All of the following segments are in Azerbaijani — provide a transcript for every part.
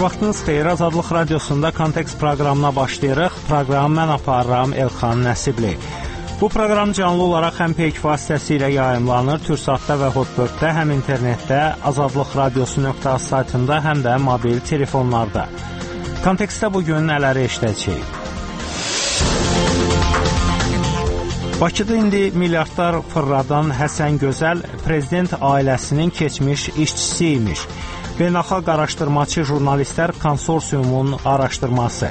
Vaxtınız xeyir, Azadlıq Radiosunda Kontekst proqramına başlayırıq. Proqramı mən aparıram Elxan Nəsibli. Bu proqram canlı olaraq həm Peyk vasitəsilə yayımlanır, Türksatda və Hotbird-də, həm internetdə, azadlıqradiosu.az saytında, həm də mobil telefonlarda. Kontekstdə bugün nələri eşidəcəyik? Bakıda indi milyardlar fırladan Həsən Gözəl prezident ailəsinin keçmiş işçisi imiş. Beynəlxalq araşdırmaçı jurnalistlər konsorsiumun araşdırması.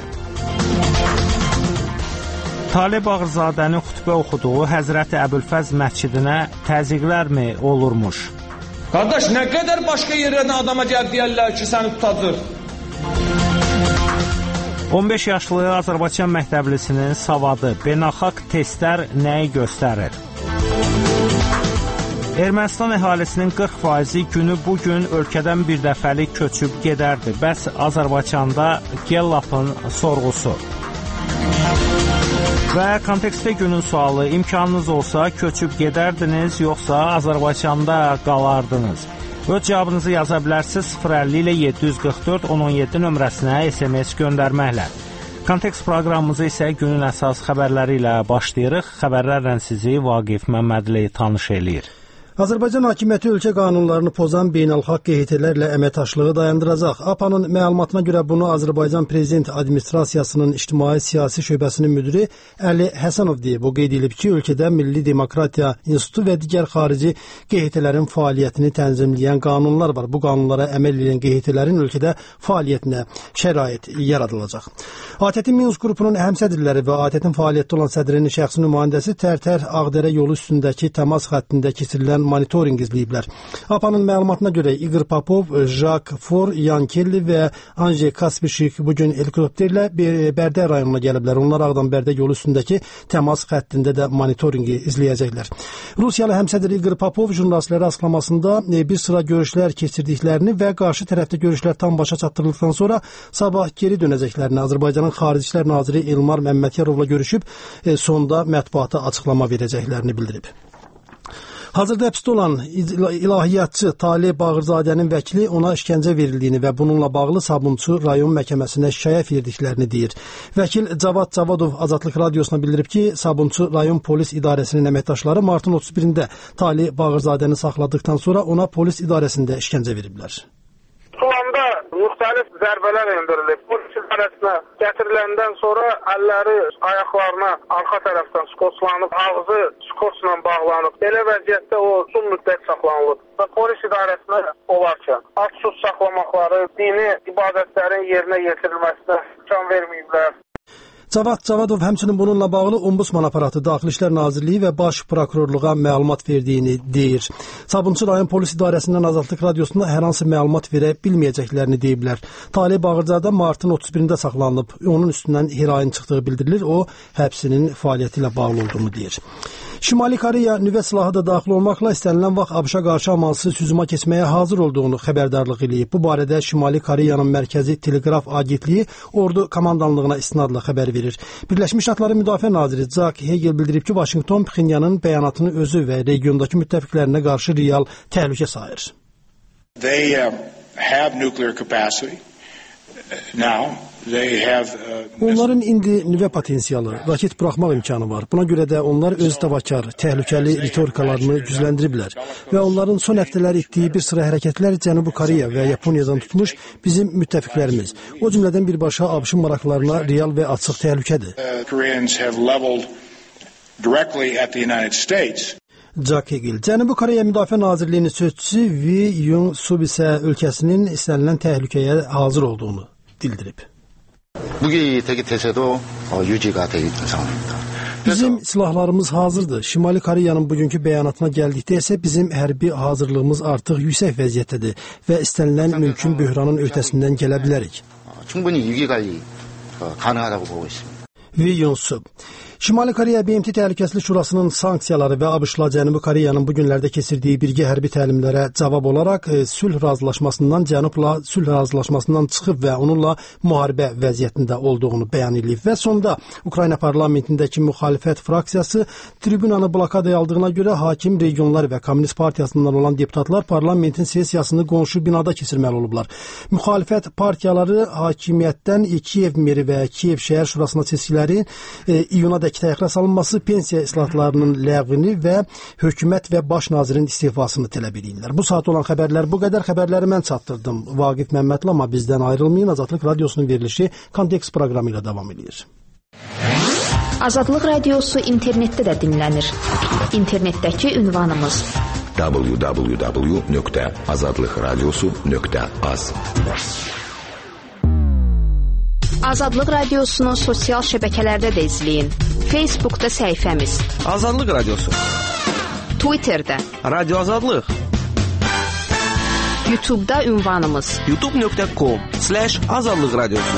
Talib Bağırzadənin xütbə oxuduğu Həzrəti Əbülfəz məscidinə təzyiqlərmi olurmuş? Qardaş, nə qədər başqa yerlərdən adama gəl deyərlər ki, səni tutacaq. 15 yaşlı Azərbaycan məktəblisinin savadı, beynəlxalq testlər nəyi göstərir? Ermənistan əhalisinin 40%-i günü bugün ölkədən bir dəfəlik köçüb gedərdi. Bəs Azərbaycanda Gellap'ın sorğusu. Və kontekstdə günün sualı, imkanınız olsa köçüb gedərdiniz, yoxsa Azərbaycanda qalardınız? Öz cavabınızı yaza bilərsiniz 050 ilə 744 1017 nömrəsinə SMS göndərməklə. Kontekst proqramımızı isə günün əsas xəbərləri ilə başlayırıq. Xəbərlərlə sizi Vaqif Məmmədli tanış eləyir. Azərbaycan hakimiyyəti ölkə qanunlarını pozan beynəlxalq QHT-lərlə əməkdaşlığı dayandıracaq. APA'nın məlumatına görə bunu Azərbaycan Prezident Administrasiyasının İctimai Siyasi Şöbəsinin müdiri Əli Həsənov deyib. O qeyd edib ki, ölkədə Milli Demokratiya İnstitutu və digər xarici QHT-lərin fəaliyyətini tənzimləyən qanunlar var. Bu qanunlara əməl edən QHT-lərin ölkədə fəaliyyətinə şərait yaradılacaq. ATƏT-in Minsk qrupunun həmsədrləri və ATƏT-in fəaliyyətdə olan sədrinin şəxsi nümayəndəsi Tərtər Ağdərə yolu üstündəki təmas xəttində keçirilən monitorinq izləyiblər. APA'nın məlumatına görə İqor Popov, Jacques For, Yan Kelly və Anjey Kaspişik bugün helikopterlə Bərdə rayonuna gəliblər. Onlar Ağdam-Bərdə yolu üstündəki təmas xəttində də monitorinqi izləyəcəklər. Rusiyalı həmsədr İqor Popov jurnalistlərə açıqlamasında bir sıra görüşlər keçirdiklərini və qarşı tərəfdə görüşlər tam başa çatdırıldıqdan sonra sabah geri dönəcəklərini, Azərbaycanın Xarici İşlər Naziri Elmar Məmmədyarovla görüşüb sonda mətbuata açıqlama verəcəklərini bildirib. Hazırda həbsdə olan ilahiyyatçı Talib Bağırzadənin vəkili ona işgəncə verildiyini və bununla bağlı Sabunçu rayon məhkəməsinə şikayət verdiklərini deyir. Vəkil Cavad Cavadov Azadlıq Radiosuna bildirib ki, Sabunçu rayon polis idarəsinin əməkdaşları martın 31-də Talib Bağırzadəni saxladıqdan sonra ona polis idarəsində işgəncə veriblər. Planda müxtəlif zərbələr endirilib. Polis idarəsinə gətiriləndən sonra əlləri, ayaqlarına arxa tərəfdən skoçlanıb, ağzı skoçla bağlanıb. Belə vəziyyətdə o uzun müddət saxlanılıb. Və polis idarəsinə olarkən ad-sus saxlamaqları, dini ibadətlərin yerinə yetirilməsinə imkan verməyiblər. Cavad Cavadov həmçinin bununla bağlı Ombudsman aparatı, Daxili İşlər Nazirliyi və Baş Prokurorluğa məlumat verdiyini deyir. Sabunçu rayon polis idarəsindən Azadlıq Radiosuna hər hansı məlumat verə bilməyəcəklərini deyiblər. Talib Bağırzadə martın 31-də saxlanılıb. Onun üstündən heroin çıxdığı bildirilir. O, həbsinin fəaliyyəti ilə bağlı olduğunu deyir. Şimali Koreya nüvə silahı da daxil olmaqla istənilən vaxt ABŞ-a qarşı amansız hücuma keçməyə hazır olduğunu xəbərdarlıq eləyib. Bu barədə Şimali Koreyanın mərkəzi teleqraf agentliyi ordu komandanlığına istinadla xəbər verir. Birləşmiş Ştatların Müdafiə naziri Jack Hagel bildirib ki, Vaşinqton Pxenyanın bəyanatını özü və regiondakı müttəfiqlərinə qarşı real təhlükə sayır. They have nuclear capacity now. Onların indi nüvə potensialı, raket buraxmaq imkanı var. Buna görə də onlar öz davakar, təhlükəli ritorikalarını gücləndiriblər və onların son həftələr etdiyi bir sıra hərəkətlər Cənubi Koreya və Yaponiyadan tutmuş bizim müttəfiqlərimiz. O cümlədən birbaşa ABŞ-ın maraqlarına real və açıq təhlükədir. Jack Hagel, Cənubi Koreya Müdafiə Nazirliyinin sözçüsü Wi Yun Sub isə ölkəsinin istənilən təhlükəyə hazır olduğunu bildirib. Bizim silahlarımız hazırdır. Şimali Koreyanın bugünkü bəyanatına gəldikdə isə bizim hərbi hazırlığımız artıq yüksək vəziyyətdədir və istənilən mümkün böhranın öhdəsindən gələ bilərik. Wi Yun Sub. Şimali Koreya BMT Təhlükəsizlik Şurasının sanksiyaları və ABŞ-la Cənubi Koreyanın bu günlərdə keçirdiyi birgə hərbi təlimlərə cavab olaraq sülh razılaşmasından Cənubla sülh razılaşmasından çıxıb və onunla müharibə vəziyyətində olduğunu bəyan edib. Və sonda Ukrayna parlamentindəki müxalifət fraksiyası tribunanı blokadaya aldığına görə hakim regionlar və Kommunist Partiyasından olan deputatlar parlamentin sessiyasını qonşu binada keçirməli olublar. Müxalifət partiyaları hakimiyyətdən Kiyev meri və Kiyev şəhər şurasına seçkilərin iyunadək təxirə salınması, pensiya islahatlarının ləğvini və hökumət və baş nazirin istifasını tələb edirlər. Bu saat olan xəbərlər bu qədər. Xəbərləri mən çatdırdım. Vaqif Məmmədli, amma bizdən ayrılmayın. Azadlıq Radiosunun verilişi Kontekst proqramı ilə davam edir. Azadlıq Radiosu internetdə də dinlənir. İnternetdəki ünvanımız www.azadlıqradiosu.az. Azadlıq Radiosunu sosial şəbəkələrdə də izləyin. Facebookda səhifəmiz Azadlıq Radiosu, Twitterdə Radio Azadlıq, YouTube'da ünvanımız youtube.com/Azadlıq Radiosu.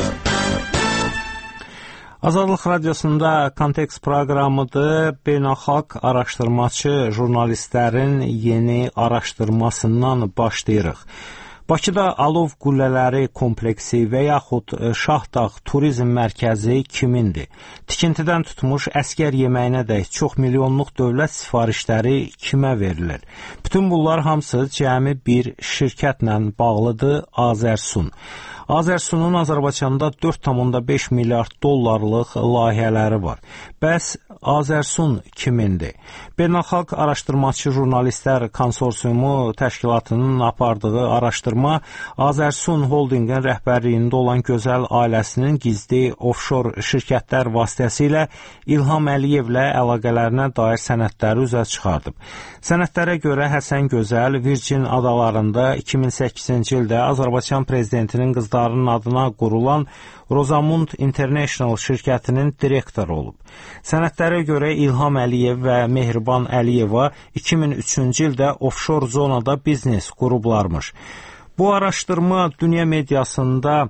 Azadlıq Radiosunda Kontekst proqramıdır. Beynəlxalq araşdırmaçı jurnalistlərin yeni araşdırmasından başlayırıq. Bakıda alov qüllələri kompleksi və yaxud Şahdağ turizm mərkəzi kimindir? Tikintidən tutmuş əskər yeməyinə dək çox milyonluq dövlət sifarişləri kimə verilir? Bütün bunlar hamısı cəmi bir şirkətlə bağlıdır, Azərsun. Azərsunun Azərbaycanda 4,5 milyard dollarlıq layihələri var. Bəs Azərsun kimindir? Beynəlxalq Araşdırmaçı Jurnalistlər Konsorsiumu təşkilatının apardığı araşdırma Azərsun Holdingin rəhbərliyində olan gözəl ailəsinin gizli offshore şirkətlər vasitəsilə İlham Əliyevlə əlaqələrinə dair sənədləri üzə çıxardıb. Sənədlərə görə Həsən Gözəl Virgin adalarında 2008-ci ildə Azərbaycan prezidentinin qızlarının adına qurulan Rosamund International şirkətinin direktoru olub. Sənədlərə görə İlham Əliyev və Mehriban Əliyeva 2003-cü ildə offshore zonada biznes qurublarmış. Bu araşdırma dünya mediasında,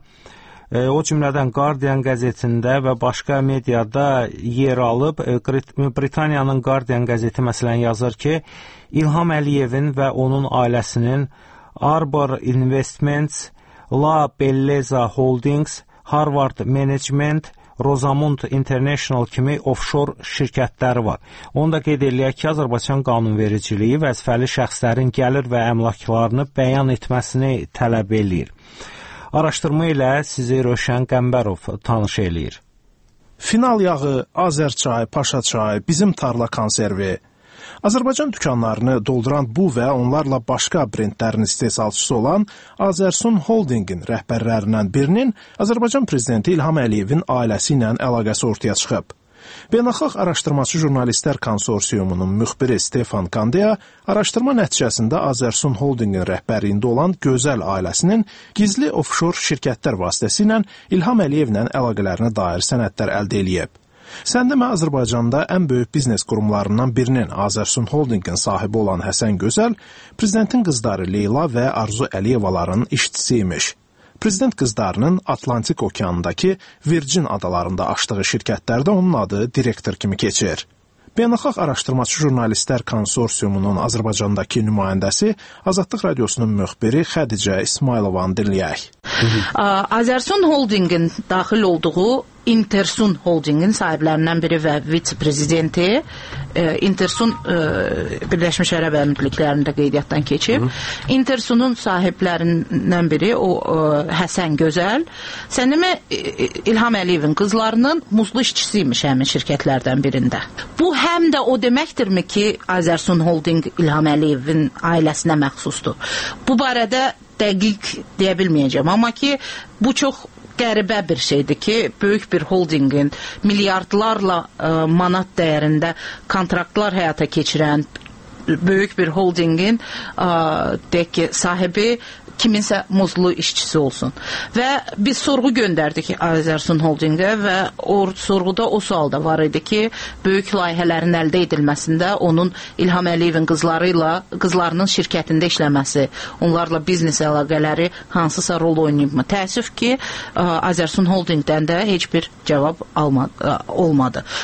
o cümlədən Guardian qəzetində və başqa mediada yer alıb. Britaniyanın Guardian qəzeti məsələn yazır ki, İlham Əliyevin və onun ailəsinin Arbor Investments, La Belleza Holdings, Harvard Management, Rosamund International kimi offshore şirkətləri var. Onu da qeyd eləyək ki, Azərbaycan qanunvericiliyi vəzifəli şəxslərin gəlir və əmlaklarını bəyan etməsini tələb eləyir. Araşdırma ilə sizi Rövşən Qəmbərov tanış eləyir. Final yağı, Azərçay, Paşa çay, bizim tarla konservi. Azərbaycan dükanlarını dolduran bu və onlarla başqa brendlərin istehsalçısı olan Azərsun Holdingin rəhbərlərindən birinin Azərbaycan prezidenti İlham Əliyevin ailəsi ilə əlaqəsi ortaya çıxıb. Beynəlxalq Araşdırmaçı Jurnalistlər Konsorsiumunun müxbiri Stefan Kandeya araşdırma nəticəsində Azərsun Holdingin rəhbərliyində olan gözəl ailəsinin gizli offshore şirkətlər vasitəsilə İlham Əliyevlə əlaqələrinə dair sənədlər əldə eləyib. Səndəmə Azərbaycanda ən böyük biznes qurumlarından birinin Azərsun Holdingin sahibi olan Həsən Gözəl, prezidentin qızları Leyla və Arzu Əliyevaların işçisi imiş. Prezident qızlarının Atlantik okeanındakı Virgin adalarında açdığı şirkətlərdə onun adı direktor kimi keçir. Beynəlxalq Araşdırmaçı Jurnalistlər Konsorsiumunun Azərbaycandakı nümayəndəsi Azadlıq Radiosunun müxbiri Xədicə İsmailovanı dinləyək. Azərsun Holdingin daxil olduğu Intersun Holdingin sahiblərindən biri və vitse-prezidenti Intersun Birləşmiş Ərəb Əmirliklərində qeydiyyatdan keçib. Intersunun sahiblərindən biri o Həsən Gözəl. Səndəmə İlham Əliyevin qızlarının muzlu işçisiymiş həmin şirkətlərdən birində. Bu həm də o deməkdirmi ki, Azərsun Holding İlham Əliyevin ailəsinə məxsusdur? Bu barədə dəqiq deyə bilməyəcəm, amma ki, bu çox qəribə bir şeydir ki, böyük bir holdingin milyardlarla manat dəyərində kontraktlar həyata keçirən böyük bir holdingin sahibi kiminsə muzlu işçisi olsun. Və biz sorğu göndərdik Azərsun Holdingə və sorğuda o sual da var idi ki, böyük layihələrin əldə edilməsində onun İlham Əliyevin qızlarının şirkətində işləməsi, onlarla biznes əlaqələri hansısa rol oynayıbmı? Təəssüf ki, Azərsun Holdingdən də heç bir cavab olmadı.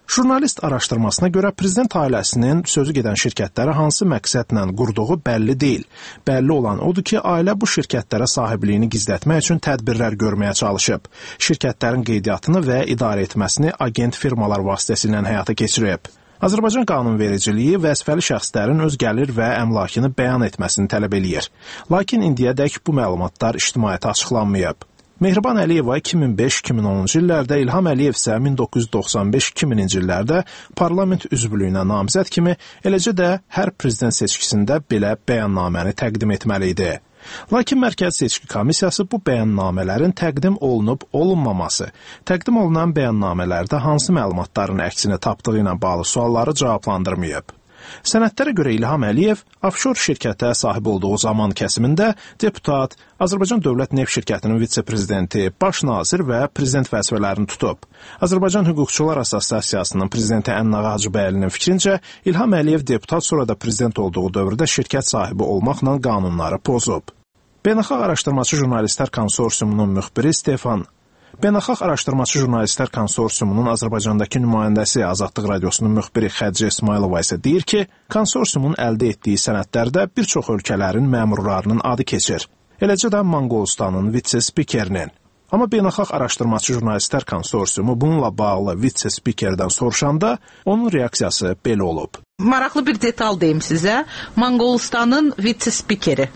Jurnalist araşdırmasına görə prezident ailəsinin sözü gedən şirkətləri hansı məqsədlə qurduğu bəlli deyil. Bəlli olan odur ki, ailə bu şirkətlərə sahibliyini gizlətmək üçün tədbirlər görməyə çalışıb. Şirkətlərin qeydiyyatını və idarə etməsini agent firmalar vasitəsilə həyata keçirib. Azərbaycan qanunvericiliyi vəzifəli şəxslərin öz gəlir və əmlakını bəyan etməsini tələb eləyir. Lakin indiyədək bu məlumatlar ictimaiyyətə açıqlanmayıb. Mehriban Əliyeva 2005-2010-cu illərdə, İlham Əliyev isə 1995-2000-ci illərdə parlament üzvlüyünə namizəd kimi, eləcə də hər prezident seçkisində belə bəyannaməni təqdim etməli idi. Lakin Mərkəzi Seçki Komissiyası bu bəyannamələrin təqdim olunub-olunmaması, təqdim olunan bəyannamələrdə hansı məlumatların əksini tapdığı ilə bağlı sualları cavablandırmayıb. Sənədlərə görə İlham Əliyev offshor şirkətə sahib olduğu zaman kəsimində deputat, Azərbaycan Dövlət Neft Şirkətinin vitse-prezidenti, baş nazir və prezident vəzifələrini tutub. Azərbaycan Hüquqçular Assosiasiyasının prezidenti Ənnağı Hacıbəylinin fikrincə, İlham Əliyev deputat sonra da prezident olduğu dövrdə şirkət sahibi olmaqla qanunları pozub. Beynəlxalq Araşdırmacı Jurnalistlər Konsorsiumunun müxbiri Stefan Beynəlxalq Araşdırmacı Jurnalistlər Konsorsiumunun Azərbaycandakı nümayəndəsi Azadlıq Radiosunun müxbiri Xədicə İsmailova isə deyir ki, konsorsiumun əldə etdiyi sənədlərdə bir çox ölkələrin məmurlarının adı keçir. Eləcə də Manqolistanın vitse-spikerinin. Amma Beynəlxalq Araşdırmacı Jurnalistlər Konsorsiumu bununla bağlı vitse-spikerdən soruşanda onun reaksiyası belə olub. Maraqlı bir detal deyim sizə. Manqolistanın vitse-spikeri.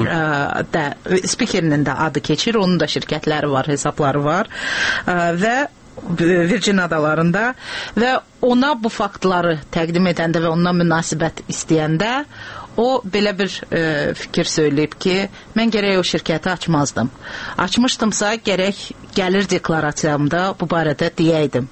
Spikerinin də adı keçir, onun da şirkətləri var, hesabları var və Virgin adalarında və ona bu faktları təqdim edəndə və ondan münasibət istəyəndə o belə bir fikir söyləyib ki, mən gərək o şirkəti açmazdım. Açmışdımsa gərək gəlir deklarasiyamda bu barədə deyəydim.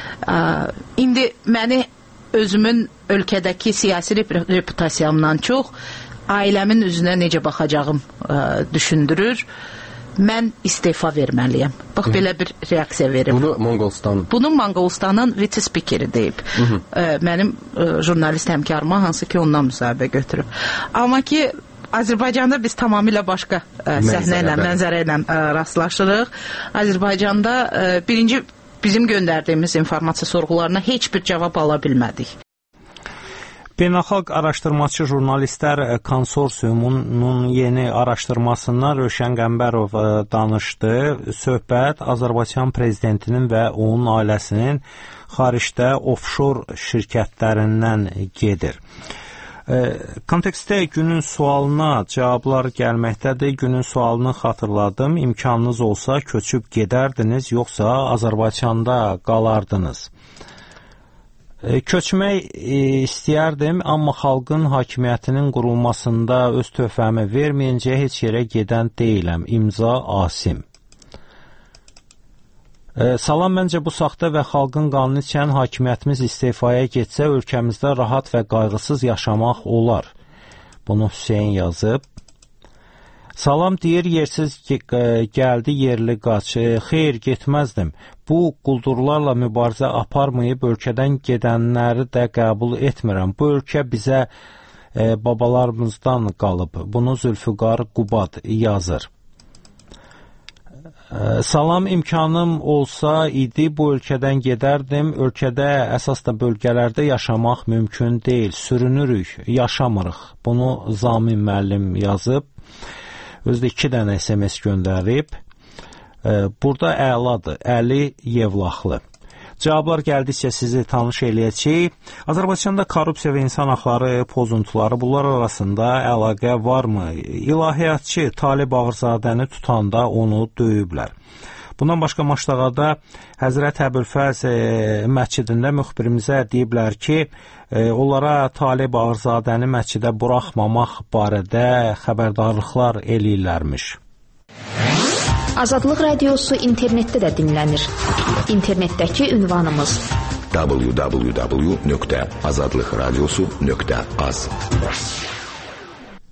İndi məni özümün ölkədəki siyasi reputasiyamdan çox ailəmin üzünə necə baxacağım düşündürür. Mən istefa verməliyəm. Bax, belə bir reaksiya verim. Bunu Manqolistanın vitse-spikeri deyib. Mənim jurnalist həmkarıma, hansı ki ondan müsahibə götürüb. Amma ki, Azərbaycanda biz tamamilə başqa səhnə ilə, mənzərə ilə rastlaşırıq. Azərbaycanda birinci bizim göndərdiyimiz informasiya sorğularına heç bir cavab ala bilmədik. Beynəlxalq Araşdırmacı Jurnalistlər Konsorsiumunun yeni araşdırmasından Rövşən Qəmbərov danışdı. Söhbət Azərbaycan prezidentinin və onun ailəsinin xaricdə offshor şirkətlərindən gedir. Kontekstdə günün sualına cavablar gəlməkdədir. Günün sualını xatırladım. İmkanınız olsa köçüb gedərdiniz, yoxsa Azərbaycanda qalardınız? Köçmək istəyərdim, amma xalqın hakimiyyətinin qurulmasında öz töhfəmi verməyincə heç yerə gedən deyiləm. İmza Asim. Salam, məncə bu saxta və xalqın qanunu içən hakimiyyətimiz istifaya getsə, ölkəmizdə rahat və qayğısız yaşamaq olar. Bunu Hüseyin yazıb. Salam, deyir, yersiz gəldi, yerli qaç. Xeyr, getməzdim. Bu quldurlarla mübarizə aparmayıb, ölkədən gedənləri də qəbul etmirəm. Bu ölkə bizə babalarımızdan qalıb. Bunu Zülfüqar Qubad yazır. Salam, imkanım olsa idi, bu ölkədən gedərdim. Ölkədə əsas da bölgələrdə yaşamaq mümkün deyil. Sürünürük, yaşamırıq. Bunu Zamin müəllim yazıb. Özdə 2 dənə SMS göndərib. Burada əladır, Əli Yevlaxlı. Cavablar gəldikcə sizi tanış eləyəcək. Azərbaycanda korrupsiya və insan haqları pozuntuları, bunlar arasında əlaqə varmı? İlahiyyatçı Talib Ağırzadəni tutanda onu döyüblər. Bundan başqa Maşdağada Həzrət Əbülfəz məscidində müxbirimizə deyiblər ki, onlara Talib Ağırzadəni məscidə buraxmamaq barədə xəbərdarlıqlar eləyirlərmiş. Azadlıq Radiosu internetdə də dinlənir. İnternetdəki ünvanımız www.azadlıqradiosu.az.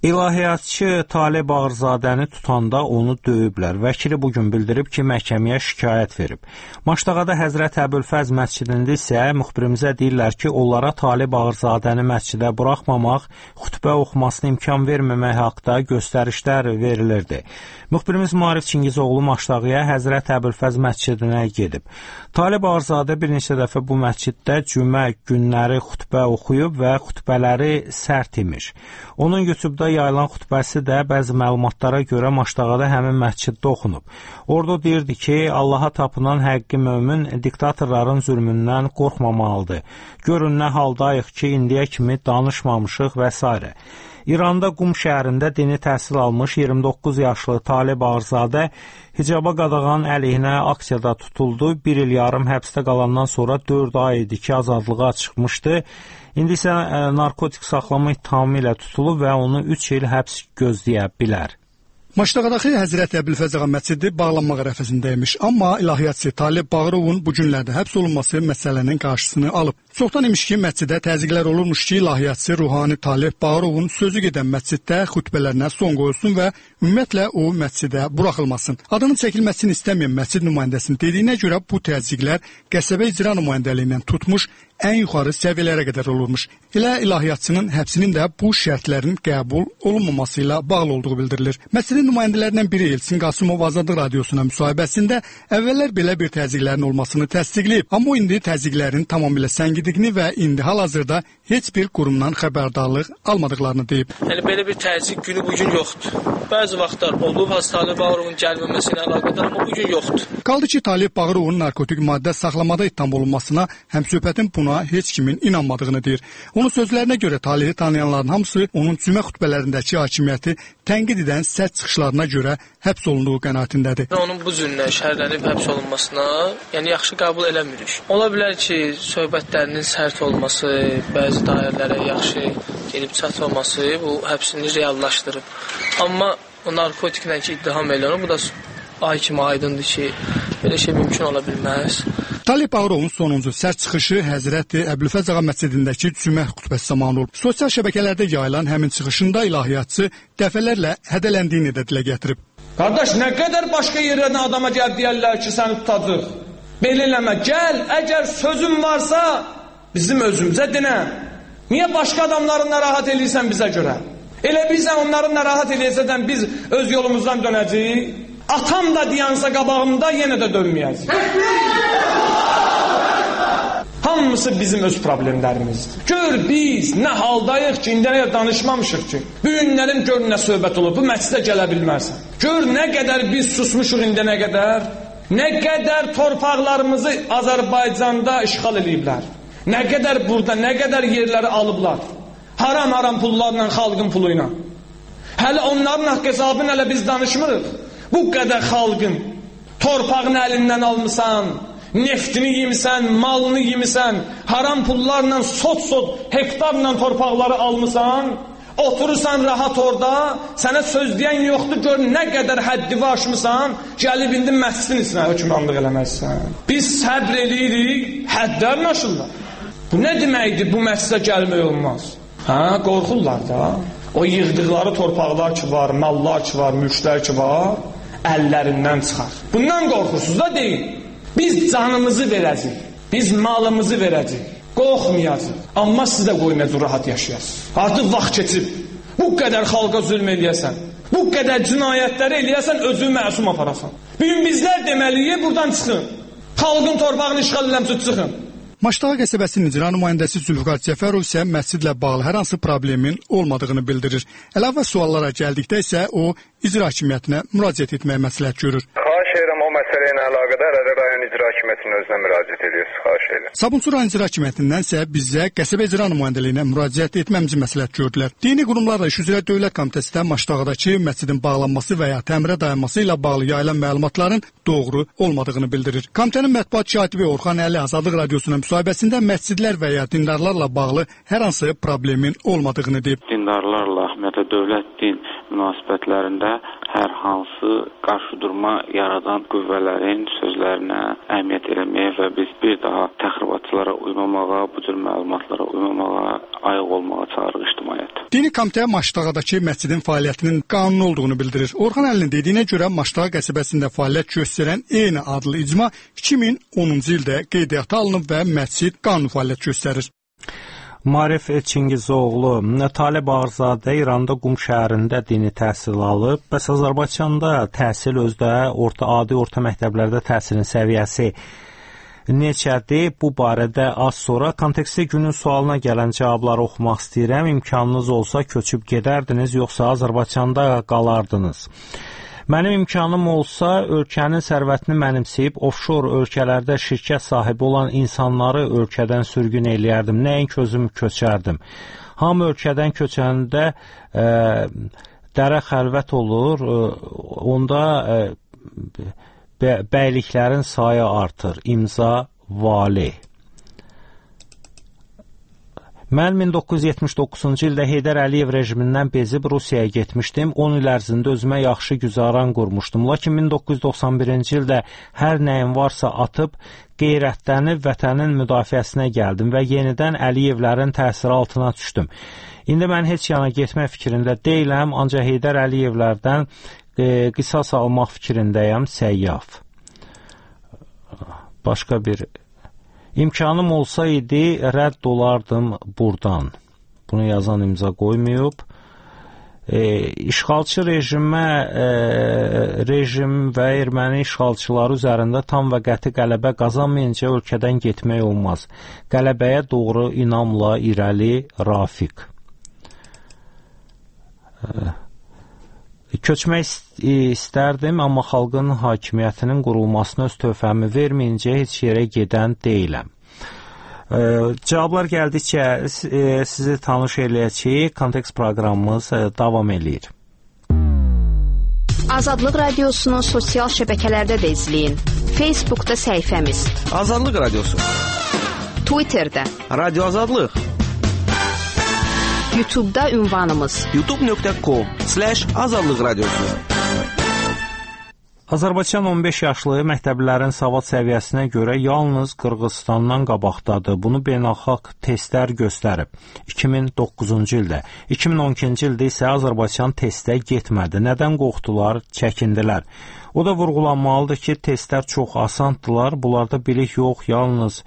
İlahiyyatçı Talib Ağırzadəni tutanda onu döyüblər. Vəkili bugün bildirib ki, məhkəməyə şikayət verib. Maştağada Həzrət Əbülfəz məscidində isə müxbirimizə deyirlər ki, onlara Talib Ağırzadəni məscidə buraxmamaq, xütbə oxumasına imkan verməmək haqda göstərişlər verilirdi. Müxbirimiz Maarif Çingizoğlu Maştağıya Həzrət Əbülfəz məscidinə gedib. Talib Ağırzadə bir neçə dəfə bu məsciddə cümə günləri xütbə oxuyub və xütbələri sərt imiş. Onun YouTube'da yayılan xütbəsi də bəzi məlumatlara görə Maştağada həmin məsciddə oxunub. Orada deyirdi ki, Allaha tapınan həqqi mömin diktatorların zülmündən qorxmamalıdır. Görün nə haldayıq ki, indiyə kimi danışmamışıq və s. İranda Qum şəhərində dini təhsil almış 29 yaşlı Talib Ağırzadə hicaba qadağan əleyhinə aksiyada tutuldu. 1 il yarım həbsdə qalandan sonra 4 ay idi ki, azadlığa çıxmışdı. İndi isə narkotik saxlama ittihamı ilə tutulub və onu 3 il həbs gözləyə bilər. Maştağadakı Həzrət Əbülfəz ağa məscidi bağlanmaq ərəfəsindəymiş, amma ilahiyyatçı Talib Bağırovun bu günlərdə həbs olunması məsələnin qarşısını alıb. Çoxdan imiş ki, məscidə təzyiqlər olurmuş ki, ilahiyyatçı ruhani Talib Bağırovun sözü gedən məsciddə xütbələrinə son qoyulsun və ümumiyyətlə o məscidə buraxılmasın. Adının çəkilməsini istəməyən məscid nümayəndəsinin dediyinə görə bu təzyiqlər qəsəbə icra nümayəndəliyindən tutmuş ən yuxarı səviyyələrə qədər olurmuş. Elə ilahiyyatçının həbsinin də bu şərtlərin qəbul olunmaması ilə bağlı olduğu bildirilir. Məscidin nümayəndələrindən biri Elçin Qasımov Azadlıq Radiosuna müsahibəsində əvvəllər belə bir təzyiqlərin olmasını təsdiqləyib, amma o indi təzyiqlərin tamamilə səngidiyini və indi hal-hazırda heç bir qurumdan xəbərdarlıq almadıqlarını deyib. Yəni belə bir təzyiq günü bugün yoxdur. Bəzi vaxtlar olub, Talib Bağırovun gəlməməsi ilə əlaqədar, amma bugün yoxdur. Qaldı ki, Talib Bağırovun narkotik maddə saxlamada ittiham olunmasına həmsöhbətin buna heç kimin inanmadığını deyir. Onun sözlərinə görə Talibi tanıyanların hamısı onun cümə xütbələrindəki hakimiyyəti tənqid edən sərt çıxışlarına görə həbs olunduğu qənaətindədir. Onun bu cürlə şəhərlənib həbs olunmasına, yəni yaxşı qəbul eləmirik. Ola bilər ki, söhbətlərinin sərt olması, bəzi dairələrə yaxşı gelib çatmaması bu həbsini reallaşdırıb. Amma o narkotiklə ki, ittiham eləyir, bu da ay kimi aydındır ki, belə şey mümkün ola bilməz. Talib Bağırovun sonuncu sərt çıxışı Həzrət Əbülfəz ağa məscidindəki cümə xütbəsi zamanı olub. Sosial şəbəkələrdə yayılan həmin çıxışında ilahiyyatçı dəfələrlə hədələndiyini də dilə gətirib. Qardaş, nə qədər başqa yerlərdən adama gəl deyərlər ki, səni tutacaq. Belə eləmə, gəl, əgər sözün varsa bizim özümüzə dinə. Niyə başqa adamları narahat eləyirsən bizə görə? Elə bizə onları narahat eləyəsədən biz öz yolumuzdan dönəcəyik. Atam da deyansa qabağımda yenə də dönməyəcək. Hamısı bizim öz problemlərimizdir. Gör biz nə haldayıq ki, indiyə danışmamışıq ki. Bu günlərin gör nə söhbət olur, bu məclisə gələ bilmərsən. Gör nə qədər biz susmuşuq indi nə qədər. Nə qədər torpaqlarımızı Azərbaycanda işğal ediblər. Nə qədər burada, nə qədər yerləri alıblar. Haram pullarla, xalqın pulu ilə. Hələ onların haqq hesabını hələ biz danışmırıq. Bu qədər xalqın torpağını əlindən almısan, neftini yemisən, malını yemisən, haram pullarla sot hektarla torpaqları almısan, oturursan rahat orada, sənə söz deyən yoxdur, gör nə qədər həddini aşmısan, gəlib indi məscidin içinə hökmranlıq eləməzsən. Biz səbr eləyirik, həddlərini aşırlar. Bu nə deməkdir, bu məscidə gəlmək olmaz? Qorxurlar da. O yığdıqları torpaqlar ki var, mallar ki var, mülklər ki var, əllərindən çıxar. Bundan qorxursuz da deyil. Biz canımızı verəcəyik, biz malımızı verəcəyik, qorxmayacaq. Amma siz də qoymayacaq, rahat yaşayasınız. Artıq vaxt keçib, bu qədər xalqa zülm eləyəsən, bu qədər cinayətləri eləyəsən, özü məsum aparasan. Bugün bizlər deməliyik, buradan çıxın. Xalqın torpağını işğal eləmsə çıxın. Maştağa qəsəbəsinin icra nümayəndəsi Zülfüqar Cəfərov isə məscidlə bağlı hər hansı problemin olmadığını bildirir. Əlavə suallara gəldikdə isə o icra hakimiyyətinə müraciət etməyə məsləhət görür. Xahiş edirəm o məsələ ilə əlaqədar rayon icra hakimiyyətinin özünə müraciət ediyoruz. Xahiş edirəm. Sabunçu rayon icra hakimiyyətindən isə bizə qəsəbə icra nümayəndəliyinə müraciət etməmizi məsləhət gördülər. Dini qurumlarla İş üzrə Dövlət Komitəsi də Maştağdakı məscidin bağlanması və ya təmirə dayanması ilə bağlı yayılan məlumatların doğru olmadığını bildirir. Komitənin mətbuat katibi Orxan Əli Azadlıq Radiosuna müsahibəsində məscidlər və ya dindarlarla bağlı hər hansı problemin olmadığını deyib. Dindarlarla ümumiyyətlə dövlət din münasibətlərində hər hansı qarşıdurma yaradan qüvvələrin sözlərinə əhəmiyyət eləməyə və biz bir daha təxribatçılara uymamağa, bu cür məlumatlara uymamağa ayıq olmağa çağırır ictimaiyyət. Dini komitə Maşdağadakı məscidin fəaliyyətinin qanuni olduğunu bildirir. Orxan Əlinin dediyinə görə Maşdağa qəsəbəsində fəaliyyət göstərən eyni adlı icma 2010-cu ildə qeydiyyata alınıb və məscid qanuni fəaliyyət göstərir. Marif Çingizoğlu Talib Ağırzadə İranda Qum şəhərində dini təhsil alıb, bəs Azərbaycanda təhsil özdə adi orta məktəblərdə təhsilin səviyyəsi neçədir? Bu barədə az sonra kontekstli günün sualına gələn cavabları oxumaq istəyirəm. İmkanınız olsa köçüb gedərdiniz, yoxsa Azərbaycanda qalardınız? Mənim imkanım olsa, ölkənin sərvətini mənimsəyib, offshore ölkələrdə şirkət sahibi olan insanları ölkədən sürgün eləyərdim, nəinki özüm köçərdim. Hamı ölkədən köçəndə dərə xəlvət olur, onda bəyliklərin sayı artır. İmza Vali. Mən 1979-cu ildə Heydər Əliyev rejimindən bezib Rusiyaya getmişdim. 10 il ərzində özümə yaxşı güzaran qurmuşdum. Lakin 1991-ci ildə hər nəyim varsa atıb, qeyrətlənib vətənin müdafiəsinə gəldim və yenidən Əliyevlərin təsiri altına düşdüm. İndi mən heç yana getmək fikrində deyiləm, ancaq Heydər Əliyevlərdən qisas almaq fikrindəyəm. Səyyaf. Başqa bir... İmkanım olsaydı, rədd olardım buradan. Bunu yazan imza qoymayıb. İşğalçı rejim və erməni işğalçıları üzərində tam və qəti qələbə qazanmayınca ölkədən getmək olmaz. Qələbəyə doğru inamla irəli Rafiq. Köçmək istərdim, amma xalqın hakimiyyətinin qurulmasına öz tövfəmi verməyincə heç yerə gedən deyiləm. Cavablar gəldikcə sizi tanış eləyəcək, kontekst proqramımız davam eləyir. Azadlıq Radiosunu sosial şəbəkələrdə də izləyin. Facebookda səhifəmiz Azadlıq Radiosu, Twitterdə Radio Azadlıq, YouTube'da ünvanımız youtube.com/Azadlıq Radiosu. Azərbaycan 15 yaşlı məktəblilərin savad səviyyəsinə görə yalnız Qırğızstandan qabaqdadır. Bunu beynəlxalq testlər göstərib 2009-cu ildə. 2012-ci ildə isə Azərbaycan testə getmədi. Nədən qorxdular, çəkindilər. O da vurğulanmalıdır ki, testlər çox asandılar. Bunlarda bilik yox, yalnız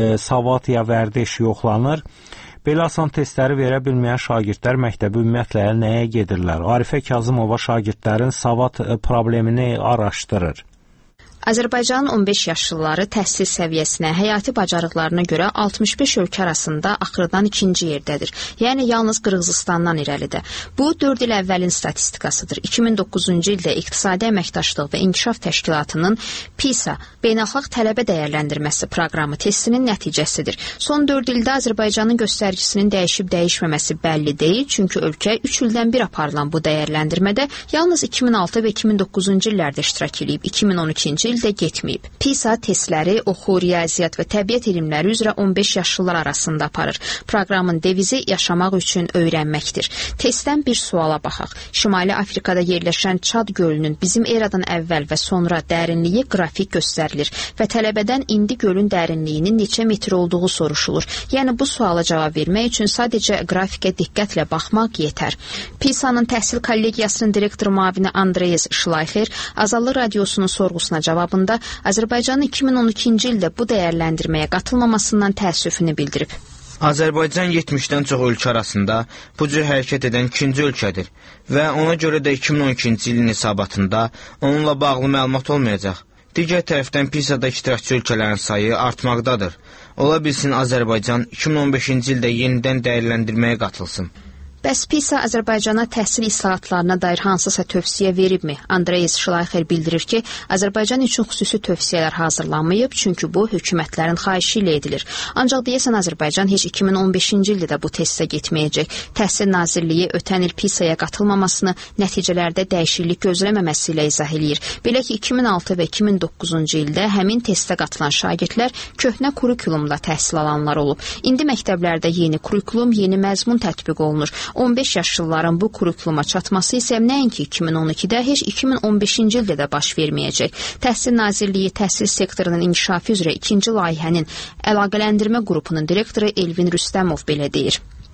savad ya vərdiş yoxlanır. Belə asan testləri verə bilməyən şagirdlər məktəbi ümumiyyətlə nəyə gedirlər? Arifə Kazımova şagirdlərin savad problemini araşdırır. Azərbaycanın 15 yaşlıları təhsil səviyyəsinə, həyati bacarıqlarına görə 65 ölkə arasında axırdan ikinci yerdədir. Yəni, yalnız Qırğızstandan irəlidir. Bu, 4 il əvvəlin statistikasıdır. 2009-cu ildə İqtisadi Əməkdaşlıq və İnkişaf Təşkilatının PISA, Beynəlxalq Tələbə Dəyərləndirməsi proqramı testinin nəticəsidir. Son 4 ildə Azərbaycanın göstəricisinin dəyişib-dəyişməməsi bəlli deyil, çünki ölkə 3 ildən bir aparılan bu dəyərləndirmədə yalnız 2006 və 2009-cu illərdə iştirak edib, 2012-ci ildə getməyib. PISA testləri oxu, riyaziyyat və təbiət elmləri üzrə 15 yaşlılar arasında aparır. Proqramın devizi yaşamaq üçün öyrənməkdir. Testdən bir suala baxaq. Şimali Afrikada yerləşən Çad gölünün bizim eradan əvvəl və sonra dərinliyi qrafik göstərilir və tələbədən indi gölün dərinliyinin neçə metr olduğu soruşulur. Yəni, bu suala cavab vermək üçün sadəcə qrafikə diqqətlə baxmaq yetər. PISA-nın təhsil kollegiyasının direktor müavini Andreyes Şlayxer Azadlıq Radiosunun sorğusuna cavabında Azərbaycanın 2012-ci ildə bu dəyərləndirməyə qatılmamasından təəssüfünü bildirib. Azərbaycan 70-dən çox ölkə arasında bu cür hərəkət edən ikinci ölkədir və ona görə də 2012-ci ilin hesabatında onunla bağlı məlumat olmayacaq. Digər tərəfdən PISA-da iştirakçı ölkələrin sayı artmaqdadır. Ola bilsin Azərbaycan 2015-ci ildə yenidən dəyərləndirməyə qatılsın. Bəs PISA Azərbaycana təhsil islahatlarına dair hansısa tövsiyə veribmi? Andreyes Şlayxer bildirir ki, Azərbaycan üçün xüsusi tövsiyələr hazırlanmayıb, çünki bu hökumətlərin xahişi ilə edilir. Ancaq deyəsən Azərbaycan heç 2015-ci ildə də bu testə getməyəcək. Təhsil Nazirliyi ötən il PISA-ya qatılmamasını nəticələrdə dəyişiklik gözləməməsi ilə izah eləyir. Belə ki, 2006 və 2009-cu ildə həmin testə qatılan şagirdlər köhnə kurikulumda təhsil alanlar olub. İndi məktəblərdə yeni kurikulum, yeni məzmun tətbiq olunur. 15 yaşlıların bu kurikuluma çatması isə nəinki 2012-də, heç 2015-ci ildə də baş verməyəcək. Təhsil Nazirliyi təhsil sektorunun inkişafı üzrə ikinci layihənin əlaqələndirmə qrupunun direktoru Elvin Rüstəmov belə deyir.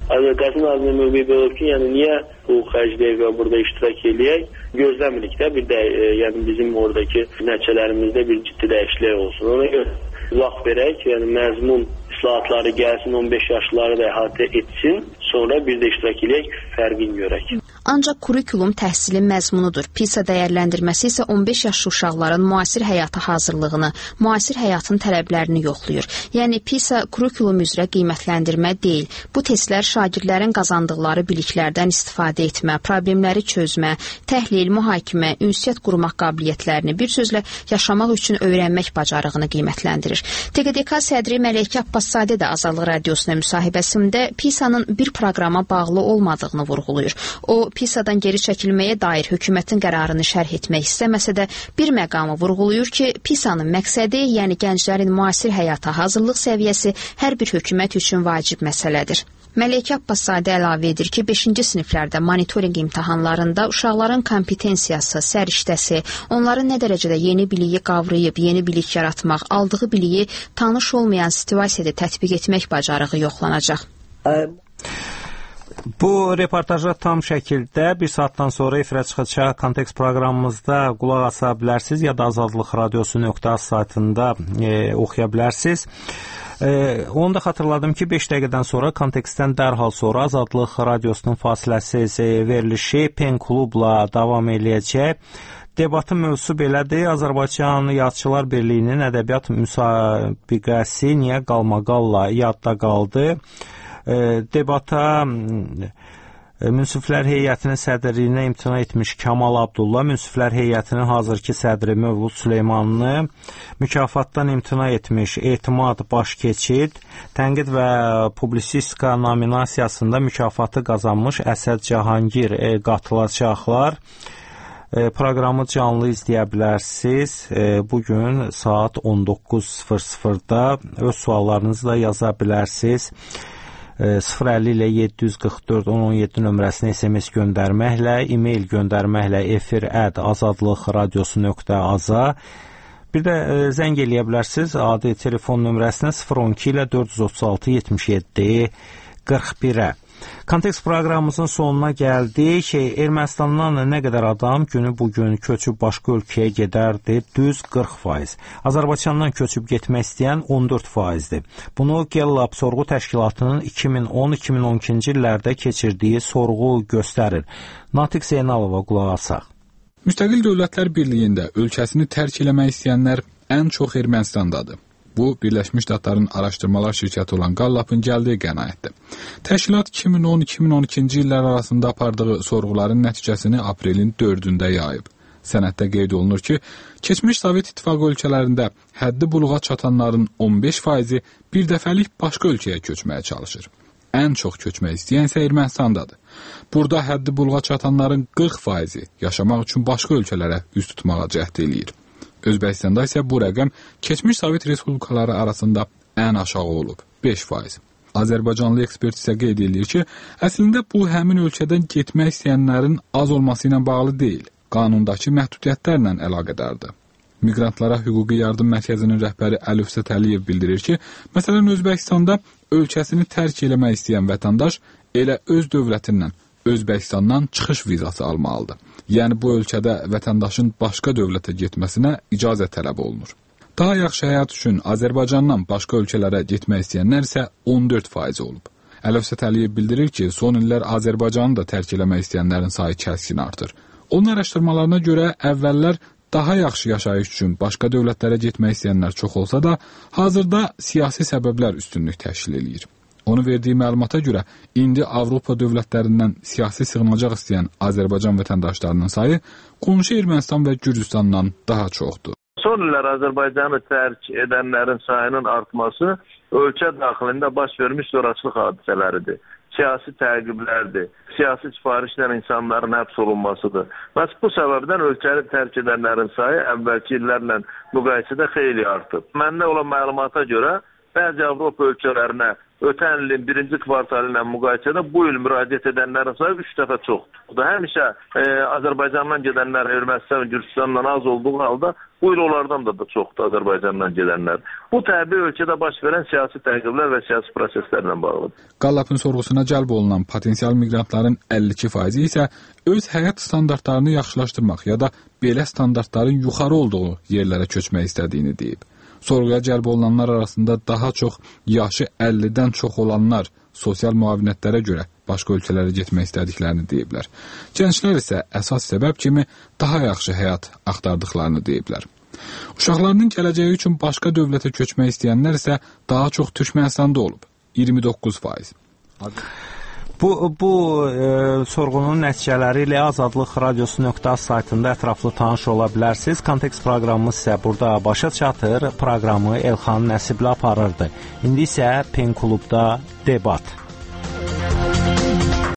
Azərbaycan nazirinin mövqeyi belə olub ki, yəni niyə bu xərcləyək və burada iştirak eləyək? Gözləmirik də bir də yəni bizim oradakı nəticələrimizdə bir ciddi dəyişiklik olsun. Ona görə vaxt verək, yəni məzmun islahatları gəlsin, 15 yaşlıları da əhatə etsin, sonra bir də iştirak eləyək, fərqini görək. Ancaq kurikulum təhsilin məzmunudur. PISA dəyərləndirməsi isə 15 yaşlı uşaqların müasir həyata hazırlığını, müasir həyatın tələblərini yoxlayır. Yəni PISA kurikulum üzrə qiymətləndirmə deyil. Bu testlər şagirdlərin qazandıqları biliklərdən istifadə etmə, problemləri çözmə, təhlil, mühakimə, ünsiyyət qurmaq qabiliyyətlərini, bir sözlə yaşamaq üçün öyrənmək bacarığını qiymətləndirir. TQDK sədri Məleykə Abbaszadə də Azadlıq Radiosuna müsahibəsində PISA-nın bir proqrama bağlı olmadığını vurğulayır. O, PISA-dan geri çəkilməyə dair hökumətin qərarını şərh etmək istəməsə də bir məqamı vurğulayır ki, PISA-nın məqsədi, yəni gənclərin müasir həyata hazırlıq səviyyəsi hər bir hökumət üçün vacib məsələdir. Məleykə Abbaszadə əlavə edir ki, 5-ci siniflərdə monitorinq imtahanlarında uşaqların kompetensiyası, səriştəsi, onların nə dərəcədə yeni biliyi qavrayıb, yeni bilik yaratmaq, aldığı biliyi tanış olmayan situasiyada tətbiq etmək bacarığı yoxlanacaq. Bu reportaja tam şəkildə bir saatdan sonra efirə çıxacaq kontekst proqramımızda qulaq asa bilərsiniz ya da Azadlıq Radiosu.az saytında oxuya bilərsiniz. Onu da xatırladım ki, 5 dəqiqədən sonra kontekstdən dərhal sonra Azadlıq Radiosunun fasiləsiz verilişi Pen Klubla davam eləyəcək. Debatın mövzusu belədir. Azərbaycan Yazıçılar Birliyinin ədəbiyyat müsabiqəsi niyə qalmaqalla yadda qaldı? Debata Münsiflər Heyətinin sədrliyinə imtina etmiş Kamal Abdulla, Münsiflər Heyətinin hazırki sədri Mövlud Süleymanlı, mükafatdan imtina etmiş Etimad Başkeçid, tənqid və publisistika nominasiyasında mükafatı qazanmış Əsəd Cahangir qatılacaqlar. Proqramı canlı izləyə bilərsiniz. Bugün saat 19:00-da öz suallarınızı da yaza bilərsiniz. 050 ilə 744 1017 nömrəsinə SMS göndərməklə, e-mail göndərməklə efir@azadlıqradiosu.az-a bir də zəng eləyə bilərsiniz. Adi telefon nömrəsinə 012 ilə 436 77 41-ə. Kontekst proqramımızın sonuna gəldik. Ermənistandan nə qədər adam günü bugün köçüb başqa ölkəyə gedərdi? Düz 40%. Azərbaycandan köçüb getmək istəyən 14%-dir. Bunu Gallup sorğu təşkilatının 2010-2012-ci illərdə keçirdiyi sorğu göstərir. Natiq Zeynalova qulaq asaq. Müstəqil Dövlətlər Birliyində ölkəsini tərk eləmək istəyənlər ən çox Ermənistandadır. Bu, Birləşmiş Ştatların araşdırmalar şirkəti olan Gallup'ın gəldiyi qənaətdir. Təşkilat 2010-2012-ci illər arasında apardığı sorğuların nəticəsini aprelin 4-də yayıb. Sənəddə qeyd olunur ki, keçmiş Sovet İttifaqı ölkələrində həddi buluğa çatanların 15%-i bir dəfəlik başqa ölkəyə köçməyə çalışır. Ən çox köçmək istəyən isə Ermənistandadır. Burada həddi buluğa çatanların 40%-i yaşamaq üçün başqa ölkələrə üz tutmağa cəhd eləyir. Özbəkistanda isə bu rəqəm keçmiş Sovet Respublikaları arasında ən aşağı olub, 5%. Azərbaycanlı ekspert isə qeyd edir ki, əslində bu həmin ölkədən getmək istəyənlərin az olması ilə bağlı deyil, qanundakı məhdudiyyətlərlə əlaqədardır. Miqrantlara Hüquqi Yardım Mərkəzinin rəhbəri Əlifzət Əliyev bildirir ki, məsələn Özbəkistanda ölkəsini tərk eləmək istəyən vətəndaş elə öz dövlətindən, Özbəkistandan çıxış vizası almalıdır. Yəni bu ölkədə vətəndaşın başqa dövlətə getməsinə icazə tələb olunur. Daha yaxşı həyat üçün Azərbaycandan başqa ölkələrə getmək istəyənlər isə 14% olub. Əlifzət Əliyev bildirir ki, son illər Azərbaycanı da tərk eləmək istəyənlərin sayı kəskin artır. Onun araşdırmalarına görə əvvəllər daha yaxşı yaşayış üçün başqa dövlətlərə getmək istəyənlər çox olsa da, hazırda siyasi səbəblər üstünlük təşkil eləyir. Onu verdiyi məlumata görə, indi Avropa dövlətlərindən siyasi sığınacaq istəyən Azərbaycan vətəndaşlarının sayı qonşu Ermənistan və Gürcüstandan daha çoxdur. Son illər Azərbaycanı tərk edənlərin sayının artması ölkə daxilində baş vermiş zorakılıq hadisələridir. Siyasi təqiblərdir, siyasi sifarişlə insanların həbs olunmasıdır. Məhz bu səbəbdən ölkəni tərk edənlərin sayı əvvəlki illərlə müqayisədə xeyli artıb. Məndə olan məlumata görə bəzi Avropa ölkələrinə ötən ilin birinci kvartalı ilə müqayisədə bu il müraciət edənlərin sayı 3 dəfə çoxdur. Həmişə Azərbaycandan gedənlər Ermənistan və Gürcüstandan az olduğu halda bu il onlardan da çoxdur Azərbaycandan gedənlər. Bu təbii ölkədə baş verən siyasi təqiblər və siyasi proseslərlə bağlıdır. Qallapın sorğusuna cəlb olunan potensial miqrantların 52% isə öz həyat standartlarını yaxşılaşdırmaq ya da belə standartların yuxarı olduğu yerlərə köçmək istədiyini deyib. Sorğuya cəlb olunanlar arasında daha çox yaşı 50-dən çox olanlar sosial müavinətlərə görə başqa ölkələrə getmək istədiklərini deyiblər. Gənclər isə əsas səbəb kimi daha yaxşı həyat axtardıqlarını deyiblər. Uşaqlarının gələcəyi üçün başqa dövlətə köçmək istəyənlər isə daha çox Türkmənistanda olub, 29%. Bu sorğunun nəticələri ilə Azadlıq Radiosu.az saytında ətraflı tanış ola bilərsiniz. Kontekst proqramımız isə burada başa çatır. Proqramı Elxan Nəsibli aparırdı. İndi isə Pen Klubda debat.